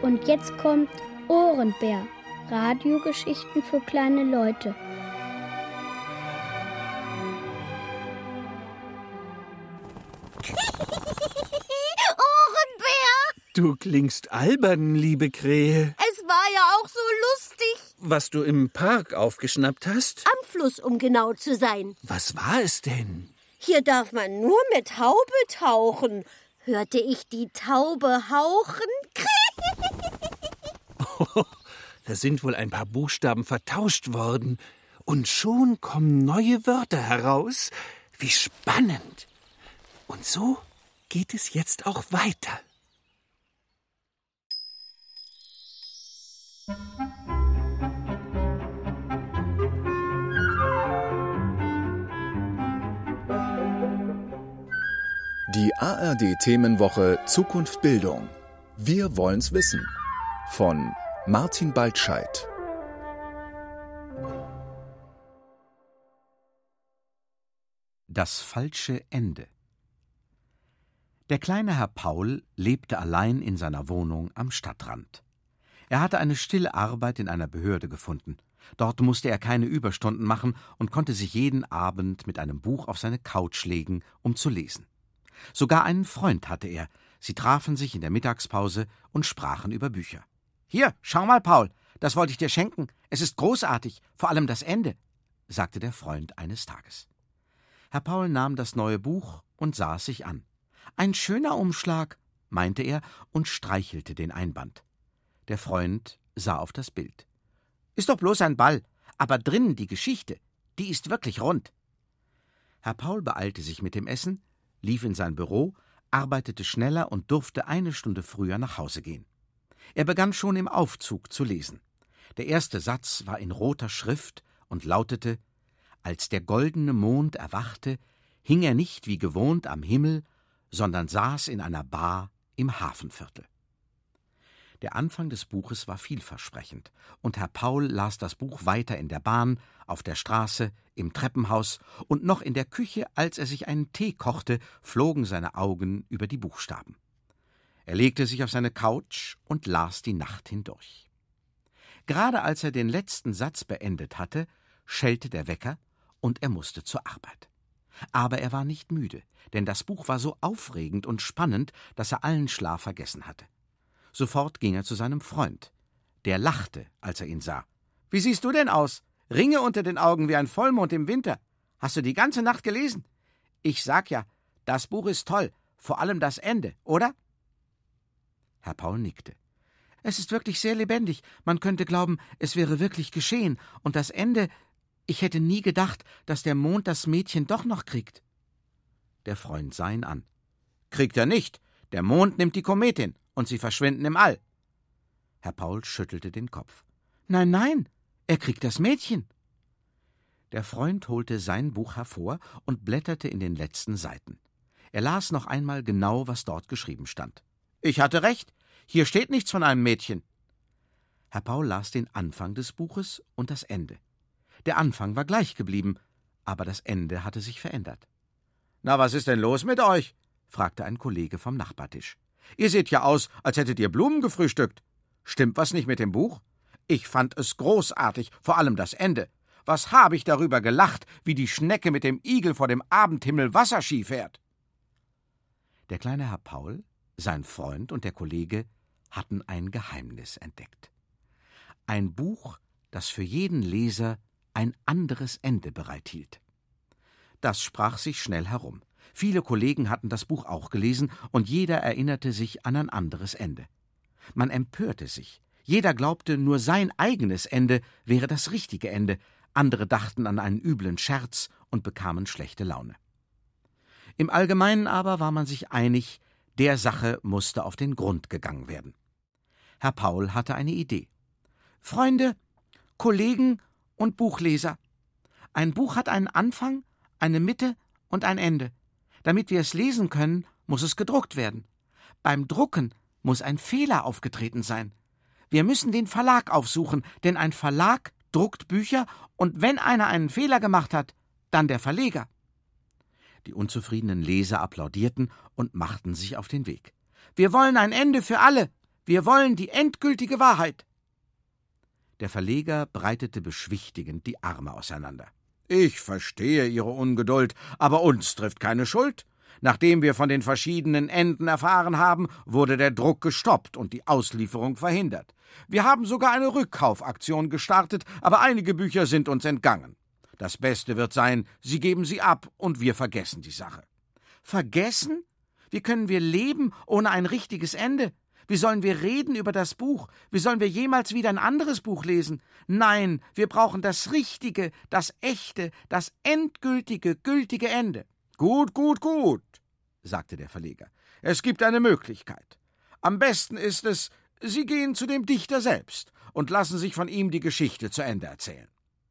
Und jetzt kommt Ohrenbär. Radiogeschichten für kleine Leute. Ohrenbär! Du klingst albern, liebe Krähe. Es war ja auch so lustig. Was du im Park aufgeschnappt hast? Am Fluss, um genau zu sein. Was war es denn? Hier darf man nur mit Taube tauchen. Hörte ich die Taube hauchen? Oh, da sind wohl ein paar Buchstaben vertauscht worden. Und schon kommen neue Wörter heraus. Wie spannend. Und so geht es jetzt auch weiter. Die ARD-Themenwoche Zukunft Bildung. Wir wollen's wissen. Von Martin Baltscheidt. Das falsche Ende. Der kleine Herr Paul lebte allein in seiner Wohnung am Stadtrand. Er hatte eine stille Arbeit in einer Behörde gefunden. Dort musste er keine Überstunden machen und konnte sich jeden Abend mit einem Buch auf seine Couch legen, um zu lesen. Sogar einen Freund hatte er. Sie trafen sich in der Mittagspause und sprachen über Bücher. »Hier, schau mal, Paul, das wollte ich dir schenken. Es ist großartig, vor allem das Ende«, sagte der Freund eines Tages. Herr Paul nahm das neue Buch und sah es sich an. »Ein schöner Umschlag«, meinte er und streichelte den Einband. Der Freund sah auf das Bild. »Ist doch bloß ein Ball, aber drinnen die Geschichte, die ist wirklich rund.« Herr Paul beeilte sich mit dem Essen, lief in sein Büro, arbeitete schneller und durfte eine Stunde früher nach Hause gehen. Er begann schon im Aufzug zu lesen. Der erste Satz war in roter Schrift und lautete: »Als der goldene Mond erwachte, hing er nicht wie gewohnt am Himmel, sondern saß in einer Bar im Hafenviertel.« Der Anfang des Buches war vielversprechend, und Herr Paul las das Buch weiter in der Bahn, auf der Straße, im Treppenhaus und noch in der Küche, als er sich einen Tee kochte, flogen seine Augen über die Buchstaben. Er legte sich auf seine Couch und las die Nacht hindurch. Gerade als er den letzten Satz beendet hatte, schellte der Wecker und er musste zur Arbeit. Aber er war nicht müde, denn das Buch war so aufregend und spannend, dass er allen Schlaf vergessen hatte. Sofort ging er zu seinem Freund. Der lachte, als er ihn sah. »Wie siehst du denn aus? Ringe unter den Augen wie ein Vollmond im Winter. Hast du die ganze Nacht gelesen? Ich sag ja, das Buch ist toll, vor allem das Ende, oder?« Herr Paul nickte. »Es ist wirklich sehr lebendig. Man könnte glauben, es wäre wirklich geschehen. Und das Ende, ich hätte nie gedacht, dass der Mond das Mädchen doch noch kriegt.« Der Freund sah ihn an. »Kriegt er nicht. Der Mond nimmt die Kometin und sie verschwinden im All.« Herr Paul schüttelte den Kopf. »Nein, nein, er kriegt das Mädchen.« Der Freund holte sein Buch hervor und blätterte in den letzten Seiten. Er las noch einmal genau, was dort geschrieben stand. »Ich hatte recht. Hier steht nichts von einem Mädchen.« Herr Paul las den Anfang des Buches und das Ende. Der Anfang war gleich geblieben, aber das Ende hatte sich verändert. »Na, was ist denn los mit euch?« fragte ein Kollege vom Nachbartisch. »Ihr seht ja aus, als hättet ihr Blumen gefrühstückt. Stimmt was nicht mit dem Buch? Ich fand es großartig, vor allem das Ende. Was habe ich darüber gelacht, wie die Schnecke mit dem Igel vor dem Abendhimmel Wasserski fährt.« Der kleine Herr Paul, sein Freund und der Kollege hatten ein Geheimnis entdeckt. Ein Buch, das für jeden Leser ein anderes Ende bereithielt. Das sprach sich schnell herum. Viele Kollegen hatten das Buch auch gelesen, und jeder erinnerte sich an ein anderes Ende. Man empörte sich. Jeder glaubte, nur sein eigenes Ende wäre das richtige Ende. Andere dachten an einen üblen Scherz und bekamen schlechte Laune. Im Allgemeinen aber war man sich einig, der Sache musste auf den Grund gegangen werden. Herr Paul hatte eine Idee. »Freunde, Kollegen und Buchleser, ein Buch hat einen Anfang, eine Mitte und ein Ende. Damit wir es lesen können, muss es gedruckt werden. Beim Drucken muss ein Fehler aufgetreten sein. Wir müssen den Verlag aufsuchen, denn ein Verlag druckt Bücher, und wenn einer einen Fehler gemacht hat, dann der Verleger.« Die unzufriedenen Leser applaudierten und machten sich auf den Weg. »Wir wollen ein Ende für alle. Wir wollen die endgültige Wahrheit. Der Verleger breitete beschwichtigend die Arme auseinander. Ich verstehe Ihre Ungeduld, aber uns trifft keine Schuld. Nachdem wir von den verschiedenen Enden erfahren haben, wurde der Druck gestoppt und die Auslieferung verhindert. Wir haben sogar eine Rückkaufaktion gestartet, aber einige Bücher sind uns entgangen. Das Beste wird sein, Sie geben sie ab und wir vergessen die Sache. Vergessen? Wie können wir leben ohne ein richtiges Ende? Wie sollen wir reden über das Buch? Wie sollen wir jemals wieder ein anderes Buch lesen? Nein, wir brauchen das richtige, das echte, das endgültige, gültige Ende. Gut, sagte der Verleger. Es gibt eine Möglichkeit. Am besten ist es, Sie gehen zu dem Dichter selbst und lassen sich von ihm die Geschichte zu Ende erzählen.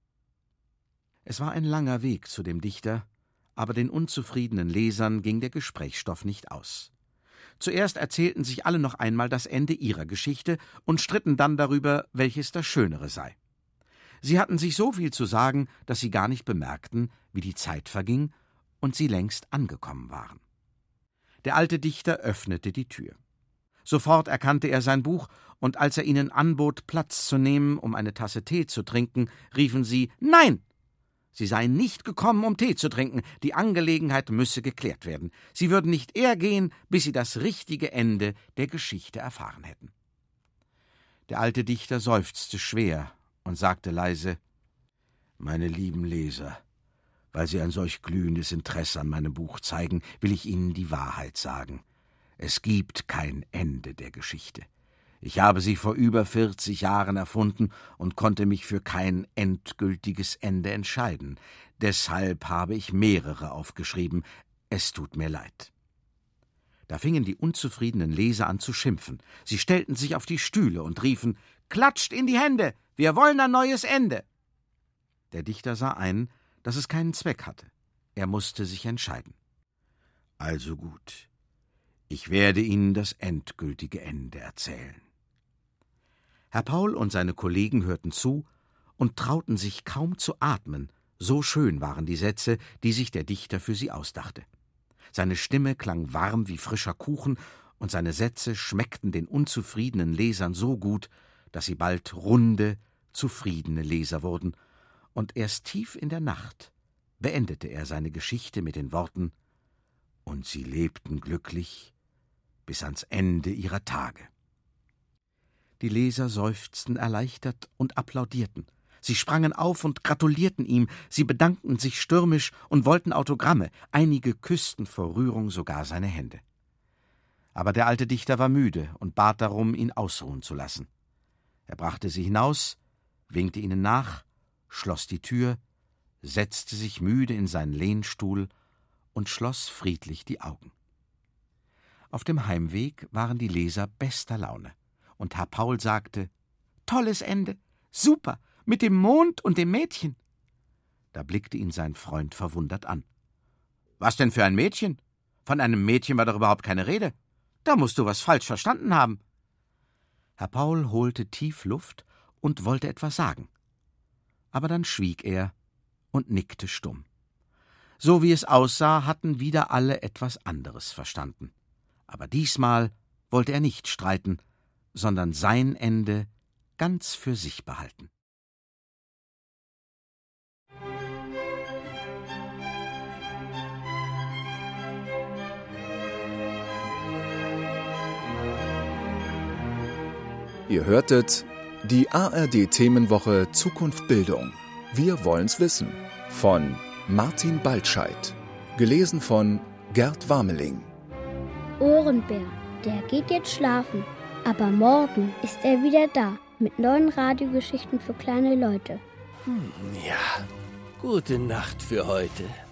Es war ein langer Weg zu dem Dichter, aber den unzufriedenen Lesern ging der Gesprächsstoff nicht aus. Zuerst erzählten sich alle noch einmal das Ende ihrer Geschichte und stritten dann darüber, welches das Schönere sei. Sie hatten sich so viel zu sagen, dass sie gar nicht bemerkten, wie die Zeit verging und sie längst angekommen waren. Der alte Dichter öffnete die Tür. Sofort erkannte er sein Buch, und als er ihnen anbot, Platz zu nehmen, um eine Tasse Tee zu trinken, riefen sie »Nein!« Sie seien nicht gekommen, um Tee zu trinken, die Angelegenheit müsse geklärt werden. Sie würden nicht eher gehen, bis sie das richtige Ende der Geschichte erfahren hätten. Der alte Dichter seufzte schwer und sagte leise: »Meine lieben Leser, weil Sie ein solch glühendes Interesse an meinem Buch zeigen, will ich Ihnen die Wahrheit sagen. Es gibt kein Ende der Geschichte. Ich habe sie vor über 40 Jahren erfunden und konnte mich für kein endgültiges Ende entscheiden. Deshalb habe ich mehrere aufgeschrieben. Es tut mir leid.« Da fingen die unzufriedenen Leser an zu schimpfen. Sie stellten sich auf die Stühle und riefen: »Klatscht in die Hände! Wir wollen ein neues Ende!« Der Dichter sah ein, dass es keinen Zweck hatte. Er musste sich entscheiden. »Also gut, ich werde Ihnen das endgültige Ende erzählen.« Herr Paul und seine Kollegen hörten zu und trauten sich kaum zu atmen, so schön waren die Sätze, die sich der Dichter für sie ausdachte. Seine Stimme klang warm wie frischer Kuchen, und seine Sätze schmeckten den unzufriedenen Lesern so gut, dass sie bald runde, zufriedene Leser wurden, und erst tief in der Nacht beendete er seine Geschichte mit den Worten: »Und sie lebten glücklich bis ans Ende ihrer Tage.« Die Leser seufzten erleichtert und applaudierten. Sie sprangen auf und gratulierten ihm, sie bedankten sich stürmisch und wollten Autogramme, einige küssten vor Rührung sogar seine Hände. Aber der alte Dichter war müde und bat darum, ihn ausruhen zu lassen. Er brachte sie hinaus, winkte ihnen nach, schloss die Tür, setzte sich müde in seinen Lehnstuhl und schloss friedlich die Augen. Auf dem Heimweg waren die Leser bester Laune. Und Herr Paul sagte: »Tolles Ende, super, mit dem Mond und dem Mädchen.« Da blickte ihn sein Freund verwundert an. »Was denn für ein Mädchen? Von einem Mädchen war doch überhaupt keine Rede. Da musst du was falsch verstanden haben.« Herr Paul holte tief Luft und wollte etwas sagen. Aber dann schwieg er und nickte stumm. So wie es aussah, hatten wieder alle etwas anderes verstanden. Aber diesmal wollte er nicht streiten, sondern sein Ende ganz für sich behalten. Ihr hörtet die ARD-Themenwoche Zukunft Bildung. Wir wollen's wissen. Von Martin Baltscheit. Gelesen von Gerd Warmeling. Ohrenbär, der geht jetzt schlafen. Aber morgen ist er wieder da, mit neuen Radiogeschichten für kleine Leute. Ja, gute Nacht für heute.